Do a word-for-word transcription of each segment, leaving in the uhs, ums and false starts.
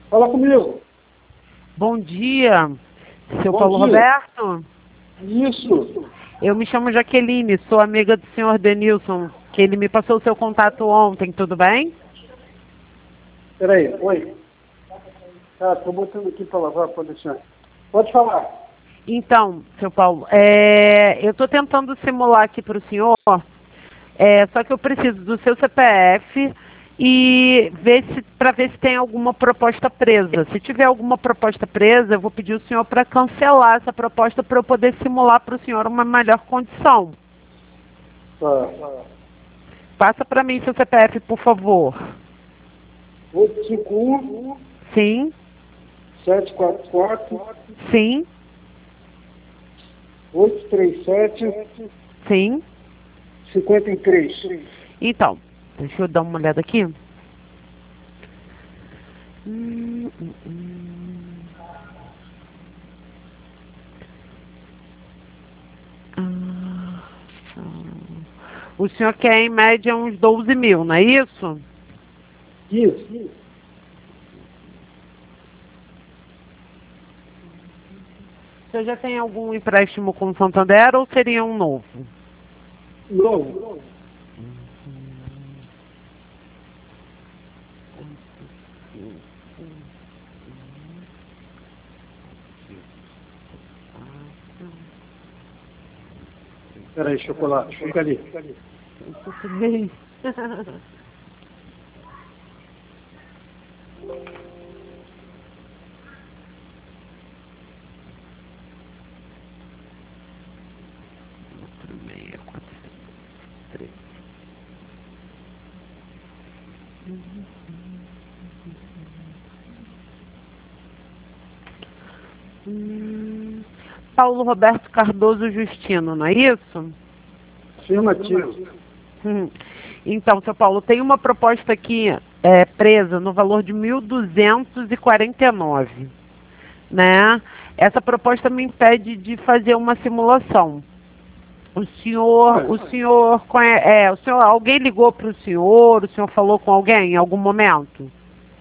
Fala comigo. Bom dia, seu Bom Paulo dia. Roberto. Isso. Eu me chamo Jaqueline, sou amiga do senhor Denilson, que ele me passou o seu contato ontem, tudo bem? Peraí, oi. Tá, tô botando aqui para lavar, pode deixar. Pode falar. Então, seu Paulo, é, eu estou tentando simular aqui para o senhor, é, só que eu preciso do seu C P F e ver se para ver se tem alguma proposta presa. Se tiver alguma proposta presa, eu vou pedir o senhor para cancelar essa proposta para eu poder simular para o senhor uma melhor condição. Tá. Passa para mim seu C P F, por favor. oito cinco um, Sim, sete quatro quatro, sim, oito três sete, sim. cinco três. Então, deixa eu dar uma olhada aqui. Hum, hum, hum. Ah, ah. O senhor quer em média uns doze mil, não é isso? Isso. O senhor já tem algum empréstimo com o Santander ou seria um novo? Novo. Peraí, chocolate, fica ali. Tudo bem. Hum, Paulo Roberto Cardoso Justino, não é isso? Afirmativo. Hum. Então, seu Paulo, tem uma proposta aqui é, presa no valor de mil duzentos e quarenta e nove, né? Essa proposta me impede de fazer uma simulação. O senhor, o senhor, conhe- é, o senhor, alguém ligou para o senhor? O senhor falou com alguém em algum momento?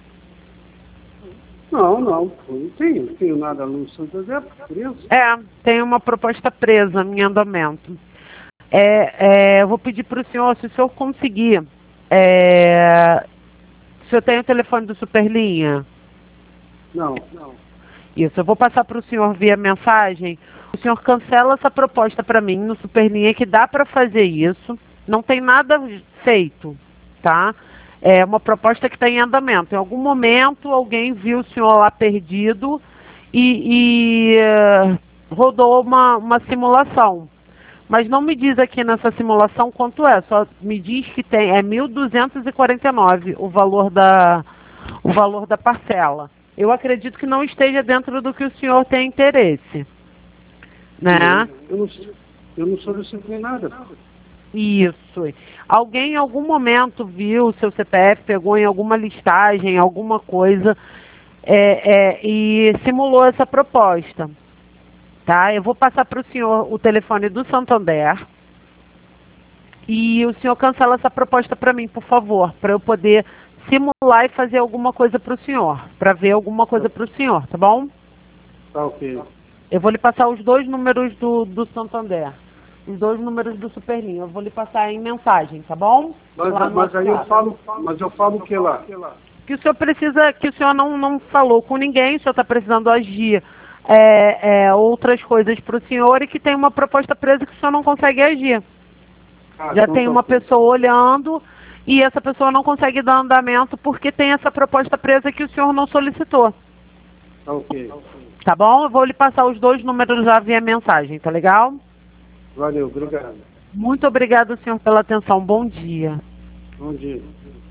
Não, não, não tenho, não tenho nada no Santander, por isso. É, tem uma proposta presa em andamento. É, é, eu vou pedir para o senhor, se o senhor conseguir, é, o senhor tem o telefone do Superlinha? Não, não. Isso, eu vou passar para o senhor via mensagem. O senhor cancela essa proposta para mim no Superlinha, que dá para fazer isso. Não tem nada feito, tá? É uma proposta que está em andamento. Em algum momento, alguém viu o senhor lá perdido e, e eh, rodou uma, uma simulação. Mas não me diz aqui nessa simulação quanto é, só me diz que tem, é mil duzentos e quarenta e nove o valor da, o valor da parcela. Eu acredito que não esteja dentro do que o senhor tem interesse, né? Eu não, eu não solicitei nada. Isso. Alguém em algum momento viu o seu C P F, pegou em alguma listagem, alguma coisa, é, é, e simulou essa proposta. Tá? Eu vou passar para o senhor o telefone do Santander e o senhor cancela essa proposta para mim, por favor, para eu poder simular e fazer alguma coisa para o senhor, para ver alguma coisa para o senhor, tá bom? Tá ok. Eu vou lhe passar os dois números do, do Santander, os dois números do Superlinha, eu vou lhe passar em mensagem, tá bom? Mas, Lá no mas aí eu WhatsApp. falo, mas eu falo o que lá? Que o senhor precisa, que o senhor não, não falou com ninguém, o senhor está precisando agir é, é, outras coisas para o senhor e que tem uma proposta presa que o senhor não consegue agir. Ah, Já então tem tá uma ok. pessoa olhando e essa pessoa não consegue dar andamento porque tem essa proposta presa que o senhor não solicitou. Tá ok. Tá bom? Eu vou lhe passar os dois números já via mensagem, tá legal? Valeu, obrigado. Muito obrigado, senhor, pela atenção. Bom dia. Bom dia.